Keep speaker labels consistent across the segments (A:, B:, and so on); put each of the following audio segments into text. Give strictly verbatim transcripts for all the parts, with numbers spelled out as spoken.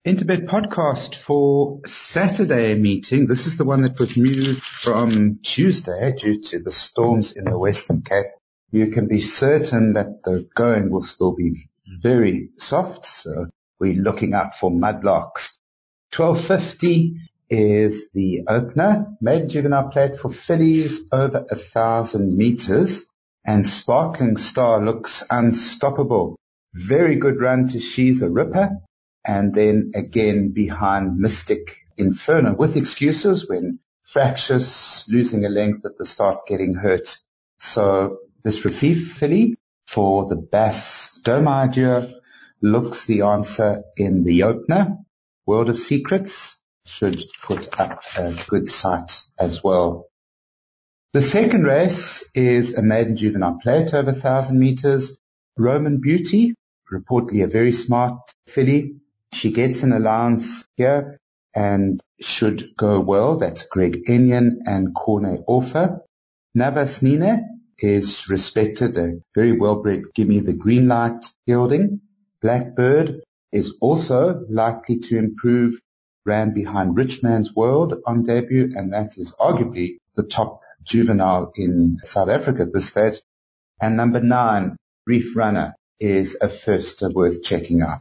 A: Interbet podcast for Saturday meeting. This is the one that was moved from Tuesday due to the storms in the Western Cape. You can be certain that the going will still be very soft, so we're looking out for mudlarks. twelve fifty is the opener. Maiden Juvenile Plate for fillies over a thousand meters, and Sparkling Star looks unstoppable. Very good run to She's a Ripper. And then again behind Mystic Inferno with excuses when Fractious losing a length at the start, getting hurt. So this Rafif filly for the Bass Dome idea looks the answer in the opener. World of Secrets should put up a good sight as well. The second race is a Maiden Juvenile Plate over one thousand meters. Roman Beauty, reportedly a very smart filly. She gets an allowance here and should go well. That's Greg Enyon and Corne Orfer. Navas Nina is respected, a very well-bred gimme the green light gelding. Blackbird is also likely to improve, ran behind Rich Man's World on debut, and that is arguably the top juvenile in South Africa at this stage. And number nine, Reef Runner, is a first worth checking out.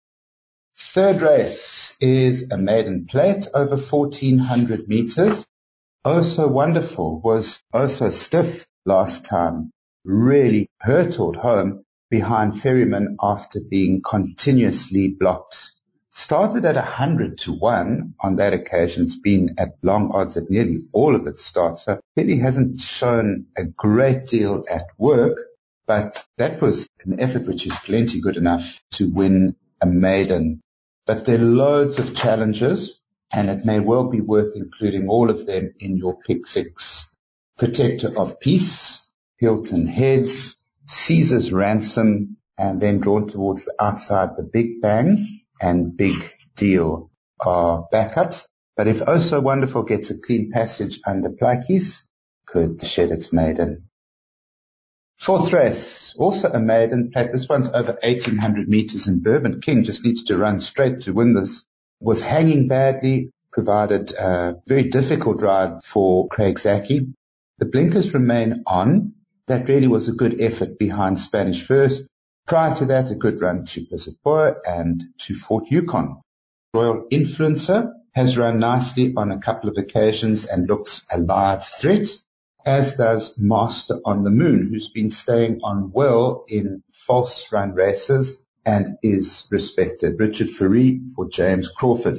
A: Third race is a maiden plate over fourteen hundred meters. Oh So Wonderful was oh so stiff last time. Really hurtled home behind Ferryman after being continuously blocked. Started at one hundred to one on that occasion. It's been at long odds at nearly all of its starts. So really hasn't shown a great deal at work, but that was an effort which is plenty good enough to win a maiden. But there are loads of challenges, and it may well be worth including all of them in your pick six. Protector of Peace, Hilton Heads, Caesar's Ransom, and then drawn towards the outside, the Big Bang and Big Deal are backups. But if Oh So Wonderful gets a clean passage under Plakies, could shed its maiden. Fourth race, also a maiden plate. This one's over eighteen hundred meters, and Bourbon King just needs to run straight to win this. Was hanging badly, provided a very difficult ride for Craig Zaki. The blinkers remain on. That really was a good effort behind Spanish First. Prior to that, a good run to Blizzard Boy and to Fort Yukon. Royal Influencer has run nicely on a couple of occasions and looks a live threat, as does Master on the Moon, who's been staying on well in false run races and is respected. Richard Fourie for James Crawford.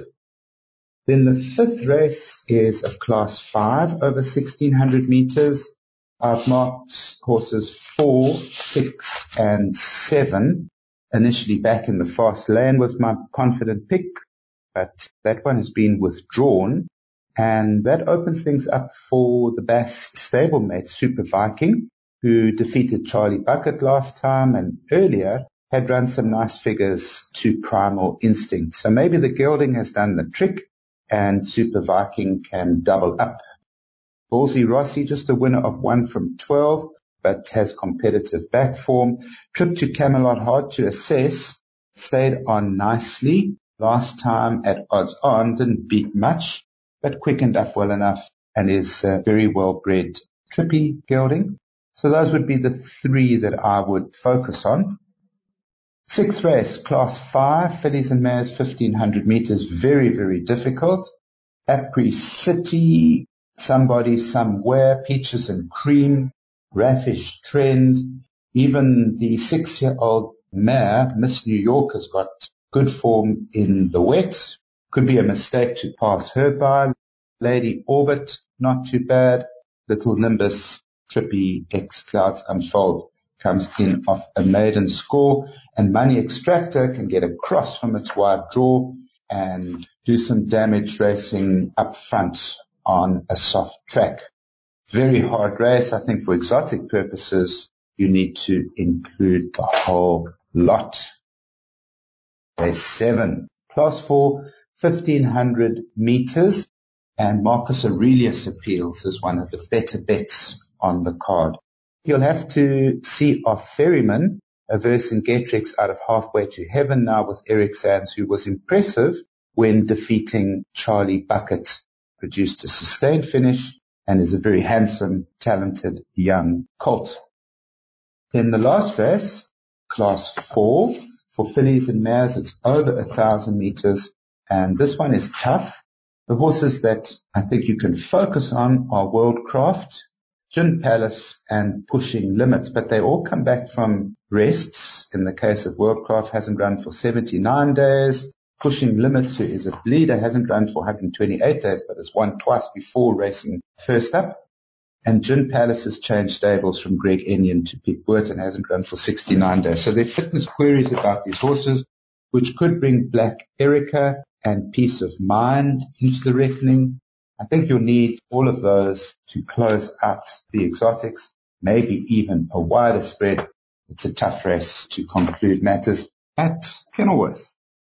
A: Then the fifth race is a class five over sixteen hundred meters. I've marked horses four, six, and seven. Initially back in the fast lane was my confident pick, but that one has been withdrawn. And that opens things up for the Bass stablemate Super Viking, who defeated Charlie Bucket last time and earlier had run some nice figures to Primal Instinct. So maybe the gelding has done the trick and Super Viking can double up. Ballsy Rossi, just a winner of one from twelve, but has competitive back form. Trip to Camelot, hard to assess. Stayed on nicely last time at odds on, didn't beat much, but quickened up well enough and is uh, very well bred trippy gelding. So those would be the three that I would focus on. Sixth race, class five, fillies and mares, fifteen hundred meters, very, very difficult. Apri City, Somebody Somewhere, Peaches and Cream, Raffish Trend, even the six-year-old mare, Miss New York, has got good form in the wet. Could be a mistake to pass her by. Lady Orbit, not too bad. Little Nimbus, Trippy, X Clouds Unfold comes in off a maiden score, and Money Extractor can get across from its wide draw and do some damage racing up front on a soft track. Very hard race. I think for exotic purposes, you need to include the whole lot. Race seven, class four, fifteen hundred meters, and Marcus Aurelius appeals as one of the better bets on the card. You'll have to see off Ferryman, a Vercingetrix out of Halfway to Heaven now with Eric Sands, who was impressive when defeating Charlie Bucket, produced a sustained finish and is a very handsome, talented young colt. Then the last race, class four, for fillies and mares, it's over a thousand meters, and this one is tough. The horses that I think you can focus on are Worldcraft, Gin Palace, and Pushing Limits, but they all come back from rests. In the case of Worldcraft, hasn't run for seventy-nine days. Pushing Limits, who is a bleeder, hasn't run for one hundred twenty-eight days, but has won twice before racing first up. And Gin Palace has changed stables from Greg Enion to Pete Wirt and hasn't run for sixty-nine days. So there are fitness queries about these horses, which could bring Black Erica and Peace of Mind into the reckoning. I think you'll need all of those to close out the exotics, maybe even a wider spread. It's a tough race to conclude matters at Kenilworth.